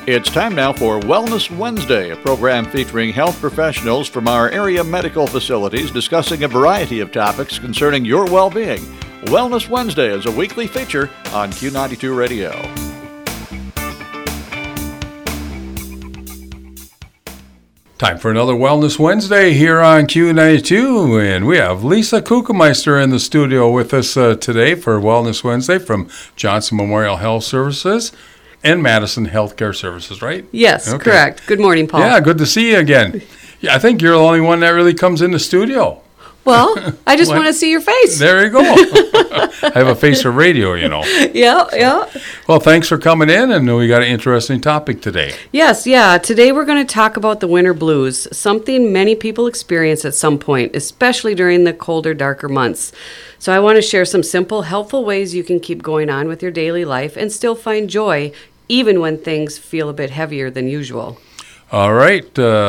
It's time now for Wellness Wednesday, a program featuring health professionals from our area medical facilities discussing a variety of topics concerning your well-being. Wellness Wednesday is a weekly feature on Q92 Radio. Time for another Wellness Wednesday here on Q92, and we have Lisa Kuchenmeister in the studio with us today for Wellness Wednesday from Johnson Memorial Health Services and Madison Healthcare Services, right? Yes, okay. Correct. Good morning, Paul. Yeah, good to see you again. Yeah, I think you're the only one that really comes in the studio. Well, I just want to see your face. There you go. I have a face for radio, you know. Yeah. Well, thanks for coming in, and we got an interesting topic today. Yes, yeah. Today we're going to talk about the winter blues, something many people experience at some point, especially during the colder, darker months. So I want to share some simple, helpful ways you can keep going on with your daily life and still find joy, even when things feel a bit heavier than usual. All right.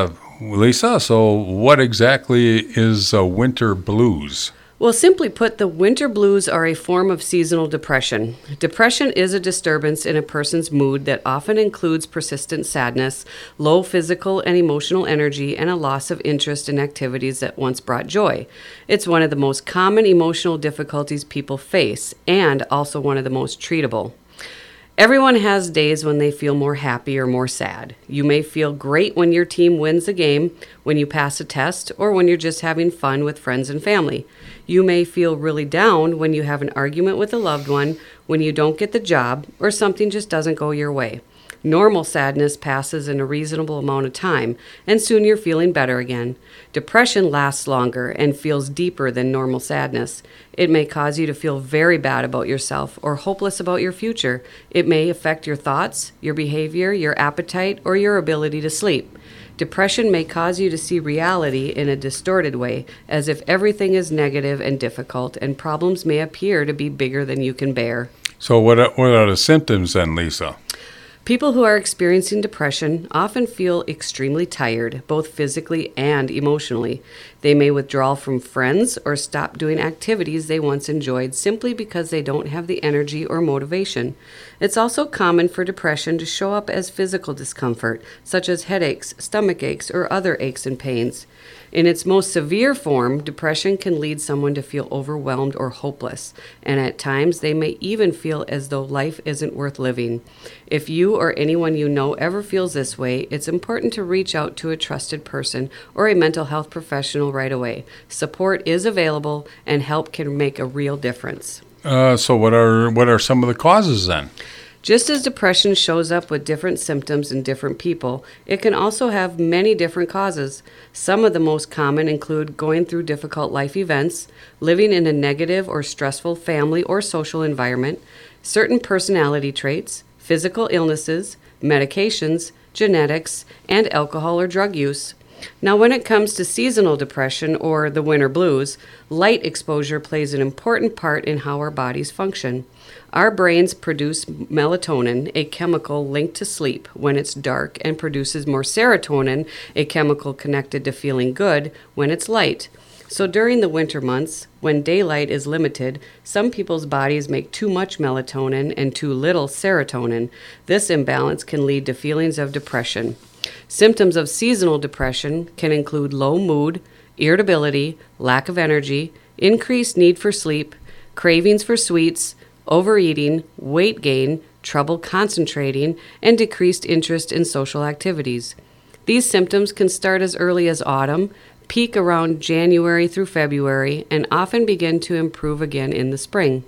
Lisa, so what exactly is winter blues? Well, simply put, the winter blues are a form of seasonal depression. Depression is a disturbance in a person's mood that often includes persistent sadness, low physical and emotional energy, and a loss of interest in activities that once brought joy. It's one of the most common emotional difficulties people face, and also one of the most treatable. Everyone has days when they feel more happy or more sad. You may feel great when your team wins a game, when you pass a test, or when you're just having fun with friends and family. You may feel really down when you have an argument with a loved one, when you don't get the job, or something just doesn't go your way. Normal sadness passes in a reasonable amount of time, and soon you're feeling better again. Depression lasts longer and feels deeper than normal sadness. It may cause you to feel very bad about yourself or hopeless about your future. It may affect your thoughts, your behavior, your appetite, or your ability to sleep. Depression may cause you to see reality in a distorted way, as if everything is negative and difficult, and problems may appear to be bigger than you can bear. So what are the symptoms then, Lisa? People who are experiencing depression often feel extremely tired, both physically and emotionally. They may withdraw from friends or stop doing activities they once enjoyed simply because they don't have the energy or motivation. It's also common for depression to show up as physical discomfort, such as headaches, stomach aches, or other aches and pains. In its most severe form, depression can lead someone to feel overwhelmed or hopeless, and at times they may even feel as though life isn't worth living. If you or anyone you know ever feels this way, it's important to reach out to a trusted person or a mental health professional right away. Support is available, and help can make a real difference. So what are some of the causes then? Just as depression shows up with different symptoms in different people, it can also have many different causes. Some of the most common include going through difficult life events, living in a negative or stressful family or social environment, certain personality traits, physical illnesses, medications, genetics, and alcohol or drug use. Now, when it comes to seasonal depression or the winter blues, light exposure plays an important part in how our bodies function. Our brains produce melatonin, a chemical linked to sleep, when it's dark, and produces more serotonin, a chemical connected to feeling good, when it's light. So during the winter months, when daylight is limited, some people's bodies make too much melatonin and too little serotonin. This imbalance can lead to feelings of depression. Symptoms of seasonal depression can include low mood, irritability, lack of energy, increased need for sleep, cravings for sweets, overeating, weight gain, trouble concentrating, and decreased interest in social activities. These symptoms can start as early as autumn, peak around January through February, and often begin to improve again in the spring.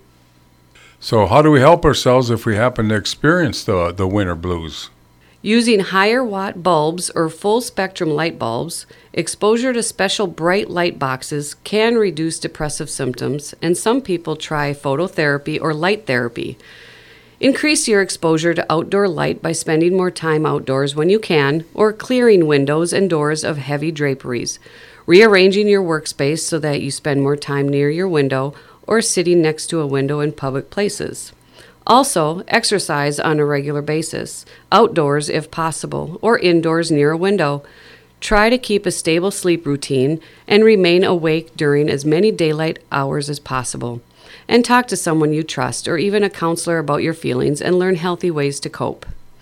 So how do we help ourselves if we happen to experience the winter blues? Using higher watt bulbs or full spectrum light bulbs, exposure to special bright light boxes can reduce depressive symptoms, and some people try phototherapy or light therapy. Increase your exposure to outdoor light by spending more time outdoors when you can, or clearing windows and doors of heavy draperies. Rearranging your workspace so that you spend more time near your window or sitting next to a window in public places. Also, exercise on a regular basis, outdoors if possible, or indoors near a window. Try to keep a stable sleep routine and remain awake during as many daylight hours as possible. And talk to someone you trust or even a counselor about your feelings and learn healthy ways to cope.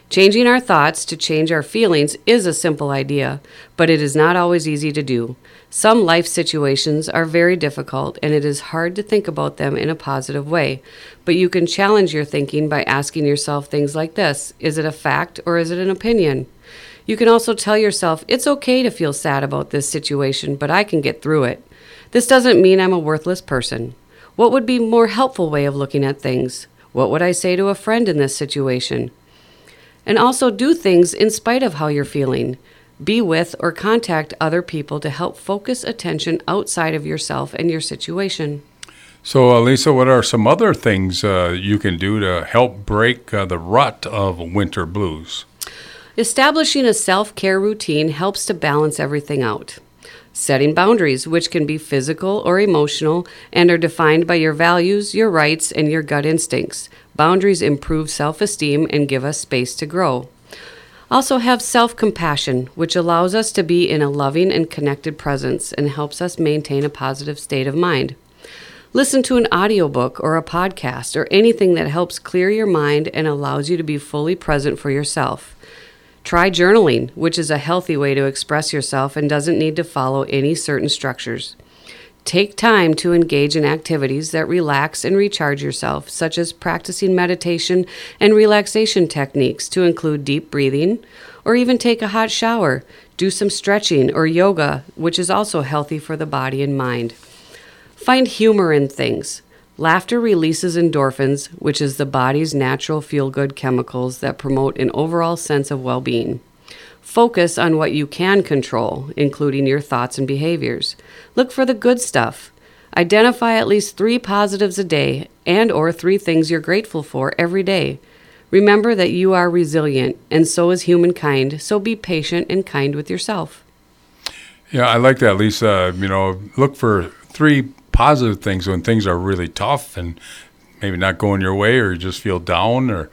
Changing our thoughts to change our feelings is a simple idea, but it is not always easy to do. Some life situations are very difficult, and it is hard to think about them in a positive way. But you can challenge your thinking by asking yourself things like this: is it a fact or is it an opinion? You can also tell yourself, it's okay to feel sad about this situation, but I can get through it. This doesn't mean I'm a worthless person. What would be a more helpful way of looking at things? What would I say to a friend in this situation? And also do things in spite of how you're feeling. Be with or contact other people to help focus attention outside of yourself and your situation. So, Lisa, what are some other things you can do to help break the rut of winter blues? Establishing a self-care routine helps to balance everything out. Setting boundaries, which can be physical or emotional, and are defined by your values, your rights, and your gut instincts. Boundaries improve self-esteem and give us space to grow. Also have self-compassion, which allows us to be in a loving and connected presence and helps us maintain a positive state of mind. Listen to an audiobook or a podcast or anything that helps clear your mind and allows you to be fully present for yourself. Try journaling, which is a healthy way to express yourself and doesn't need to follow any certain structures. Take time to engage in activities that relax and recharge yourself, such as practicing meditation and relaxation techniques to include deep breathing, or even take a hot shower. Do some stretching or yoga, which is also healthy for the body and mind. Find humor in things. Laughter releases endorphins, which is the body's natural feel-good chemicals that promote an overall sense of well-being. Focus on what you can control, including your thoughts and behaviors. Look for the good stuff. Identify at least 3 positives a day and/or 3 things you're grateful for every day. Remember that you are resilient, and so is humankind, so be patient and kind with yourself. Yeah, I like that, Lisa. Look for 3 positive things when things are really tough and maybe not going your way, or you just feel down, or,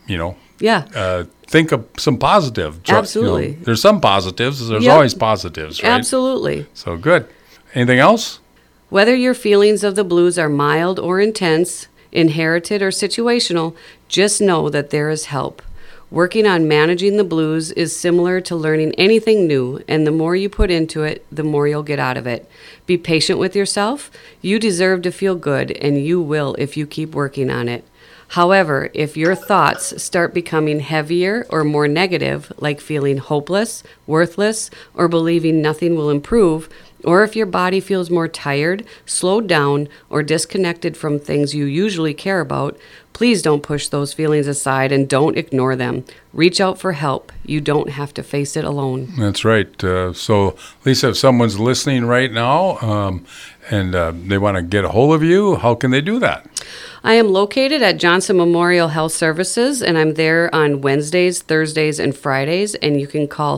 think of some positive. Absolutely. There's some positives. There's always positives, right? Absolutely. So good. Anything else? Whether your feelings of the blues are mild or intense, inherited or situational, just know that there is help. Working on managing the blues is similar to learning anything new, and the more you put into it, the more you'll get out of it. Be patient with yourself. You deserve to feel good, and you will if you keep working on it. However, if your thoughts start becoming heavier or more negative, like feeling hopeless, worthless, or believing nothing will improve, or if your body feels more tired, slowed down, or disconnected from things you usually care about, please don't push those feelings aside and don't ignore them. Reach out for help. You don't have to face it alone. That's right. So, Lisa, if someone's listening right now and they want to get a hold of you, how can they do that? I am located at Johnson Memorial Health Services, and I'm there on Wednesdays, Thursdays, and Fridays, and you can call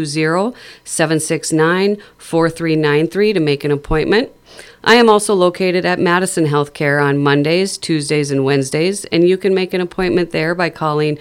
320-769-4393 to make an appointment. I am also located at Madison Healthcare on Mondays, Tuesdays, and Wednesdays, and you can make an appointment there by calling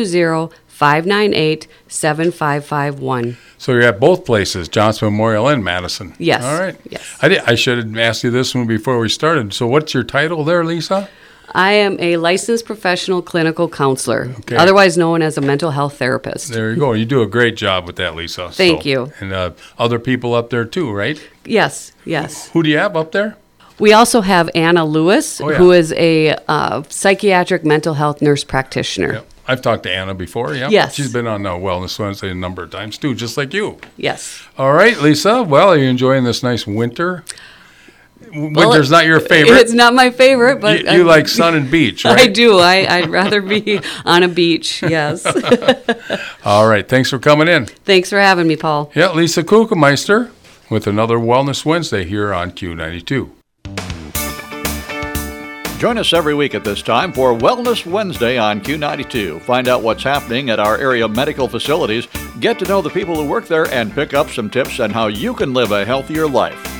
320-598-7551. So you're at both places, Johnson Memorial and Madison. Yes. All right. Yes. I should have asked you this one before we started. So what's your title there, Lisa? I am a licensed professional clinical counselor, Okay. otherwise known as a mental health therapist. There you go. You do a great job with that, Lisa. Thank you. And other people up there too, right? Yes, yes. Who do you have up there? We also have Anna Lewis, who is a psychiatric mental health nurse practitioner. Yep. I've talked to Anna before. Yeah. Yes. She's been on Wellness Wednesday a number of times too, just like you. Yes. All right, Lisa. Well, are you enjoying this nice winter? Winter's not your favorite. It's not my favorite, but you like sun and beach, right? I do. I'd rather be on a beach. Yes. All right. Thanks for coming in. Thanks for having me, Paul. Yeah, Lisa Kuchenmeister with another Wellness Wednesday here on Q92. Join us every week at this time for Wellness Wednesday on Q92. Find out what's happening at our area medical facilities, get to know the people who work there, and pick up some tips on how you can live a healthier life.